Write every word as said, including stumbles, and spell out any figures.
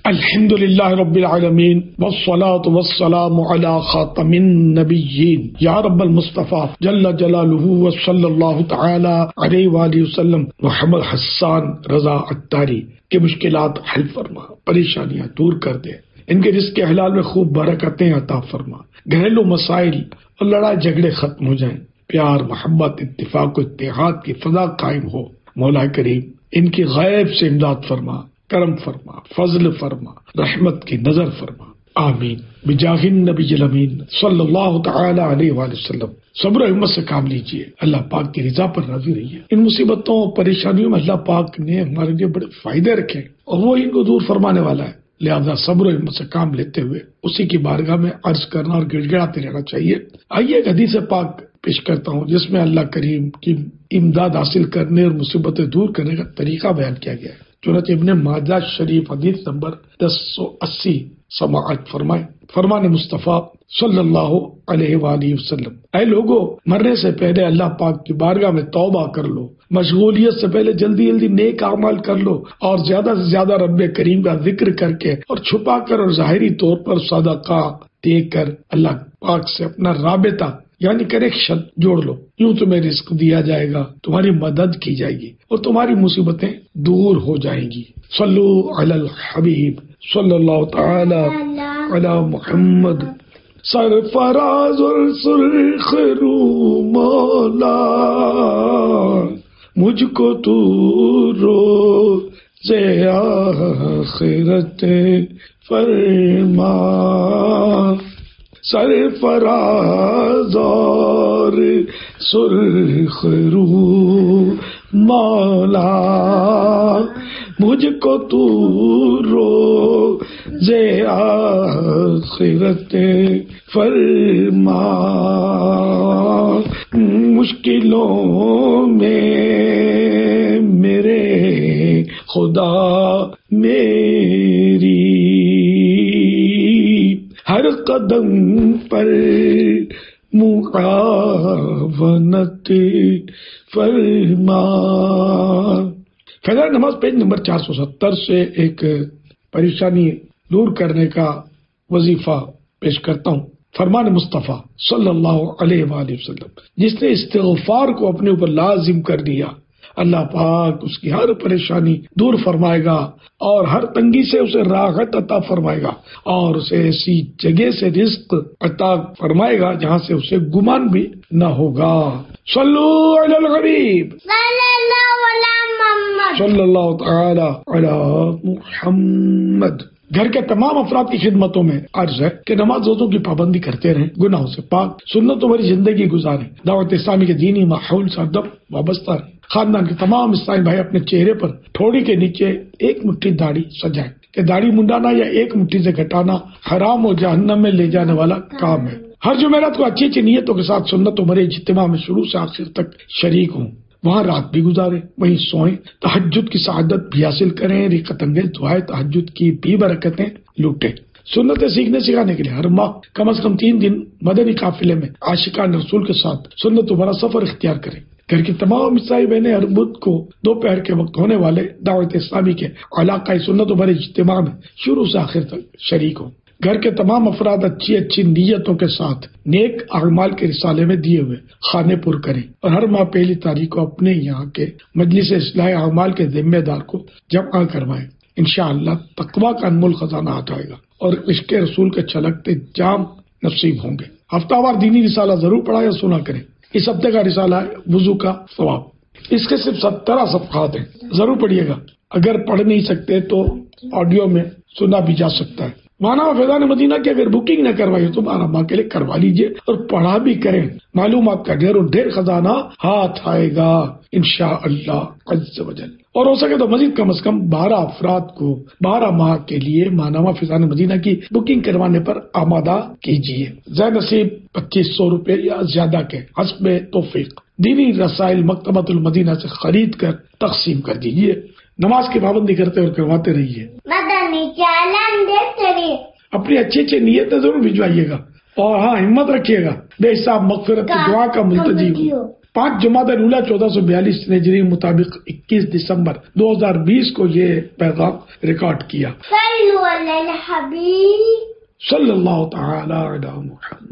الحمد للہ رب العالمین والصلاة والسلام علی خاتم النبیین یا رب المصطفیٰ جل جلالہ وصلی اللہ تعالی علیہ وآلہ وسلم محمد حسان رضا عطاری کے مشکلات حل فرما، پریشانیاں دور کر دے، ان کے رزق کے حلال میں خوب برکتیں عطا فرما، گھریلو مسائل اور لڑائی جھگڑے ختم ہو جائیں، پیار محبت اتفاق و اتحاد کی فضا قائم ہو۔ مولا کریم ان کی غیب سے امداد فرما، کرم فرما، فضل فرما، رحمت کی نظر فرما، آمین بجاہ النبی الامین صلی اللہ تعالی علیہ وآلہ وسلم۔ صبر و ہمت سے کام لیجئے، اللہ پاک کی رضا پر راضی رہیے۔ ان مصیبتوں اور پریشانیوں میں اللہ پاک نے ہمارے لیے بڑے فائدے رکھے اور وہ ان کو دور فرمانے والا ہے، لہذا صبر و ہمت سے کام لیتے ہوئے اسی کی بارگاہ میں عرض کرنا اور گڑ گڑاتے رہنا چاہیے۔ آئیے ایک حدیث پاک پیش کرتا ہوں جس میں اللہ کریم کی امداد حاصل کرنے اور مصیبتیں دور کرنے کا طریقہ بیان کیا گیا ہے۔ چنانچہ ابن ماجہ شریف حدیث نمبر دس سو اسی سماعت فرمائے، فرمان مصطفیٰ صلی اللہ علیہ وآلہ وسلم، اے لوگو مرنے سے پہلے اللہ پاک کی بارگاہ میں توبہ کر لو، مشغولیت سے پہلے جلدی جلدی نیک اعمال کر لو اور زیادہ سے زیادہ رب کریم کا ذکر کر کے اور چھپا کر اور ظاہری طور پر صدقہ دے کر اللہ پاک سے اپنا رابطہ یعنی کنیکشن جوڑ لو، یوں تمہیں رزق دیا جائے گا، تمہاری مدد کی جائے گی اور تمہاری مصیبتیں دور ہو جائیں گی۔ صلو علی الحبیب صلی اللہ تعالی علی محمد۔ سرفراز اور سرخ رو مولا مجھ کو تو روز آخرت فرما، سرفراز اور سرخ رو مولا مجھ کو تو روز آخرت فرما، مشکلوں میں میرے خدا میری ہر قدم پر معاونت فرما۔ فجر نماز پیج نمبر چار سو ستر سے ایک پریشانی دور کرنے کا وظیفہ پیش کرتا ہوں۔ فرمان مصطفیٰ صلی اللہ علیہ وآلہ وسلم، جس نے استغفار کو اپنے اوپر لازم کر دیا اللہ پاک اس کی ہر پریشانی دور فرمائے گا اور ہر تنگی سے اسے راحت عطا فرمائے گا اور اسے ایسی جگہ سے رزق عطا فرمائے گا جہاں سے اسے گمان بھی نہ ہوگا۔ صلو علی الحبیب صلی اللہ تعالی علی محمد۔ گھر کے تمام افراد کی خدمتوں میں عرض ہے کہ نماز روزوں کی پابندی کرتے رہیں، گناہوں سے پاک سنتوں والی زندگی گزاریں، دعوت اسلامی کے دینی ماحول سے ادب وابستہ رہیں، خاندان کے تمام اسلامی بھائی اپنے چہرے پر ٹھوڑی کے نیچے ایک مٹھی داڑھی سجائیں کہ داڑھی منڈانا یا ایک مٹھی سے گھٹانا حرام و جہنم میں لے جانے والا کام ہے۔ ہر جمعرات کو اچھی اچھی نیتوں کے ساتھ سنتوں بھرے اجتماع میں شروع سے آخر تک شریک ہوں، وہاں رات بھی گزاریں، وہیں سوئیں، تہجد کی سعادت بھی حاصل کریں، رقت انگیز دعائیں تہجد کی بھی برکتیں لوٹیں۔ سنتیں سیکھنے سکھانے کے لیے ہر ماہ کم از کم تین دن مدنی قافلے میں عاشقان رسول کے ساتھ سنتوں بھرا سفر اختیار کریں۔ گھر کی تمام عیسائی بہنیں ہر بدھ کو دوپہر کے وقت ہونے والے دعوت اسلامی کے علاقائی سنتوں بھرے اجتماع میں شروع سے آخر تک شریک ہوں۔ گھر کے تمام افراد اچھی اچھی نیتوں کے ساتھ نیک اعمال کے رسالے میں دیے ہوئے خانے پر کریں اور ہر ماہ پہلی تاریخ کو اپنے یہاں کے مجلس اصلاح اعمال کے ذمہ دار کو جمع کروائیں۔ انشاءاللہ تقویٰ کا انمول خزانہ آ جائے گا اور عشق رسول کے چھلکتے جام نصیب ہوں گے۔ ہفتہ وار دینی رسالہ ضرور پڑھا یا سنا کریں۔ اس ہفتے کا رسالہ ہے وضو کا ثواب، اس کے صرف سترہ صفحات ہیں، ضرور پڑھیے گا۔ اگر پڑھ نہیں سکتے تو آڈیو میں سنا بھی جا سکتا ہے۔ مانا فیضان مدینہ کی اگر بکنگ نہ کروائی تو بارہ ماہ کے لیے کروا لیجئے اور پڑھا بھی کریں، معلومات کا ڈھیر اور ڈھیر خزانہ ہاتھ آئے گا انشاءاللہ عز و جل۔ اور ہو سکے تو مزید کم از کم بارہ افراد کو بارہ ماہ کے لیے ماہنامہ فیضان مدینہ کی بکنگ کروانے پر آمادہ کیجیے۔ زیر نصیب پچیس سو روپے یا زیادہ کے حسب توفیق دینی رسائل مکتبۃ المدینہ سے خرید کر تقسیم کر دیجیے۔ نماز کی پابندی کرتے اور کرواتے رہیے۔ مدنی چینل دیکھتے رہیے، اپنی اچھی اچھی نیتیں ضرور بھجوائیے گا اور ہاں ہمت رکھیے گا، بے حساب مغفرت کی دعا کا ملتجی ہو۔ پانچ جمادی الاولیٰ چودہ سو بیالیس ہجری مطابق اکیس دسمبر دو ہزار بیس کو یہ پیغام ریکارڈ کیا۔ صلو علی الحبیب صلی اللہ تعالی علی محمد۔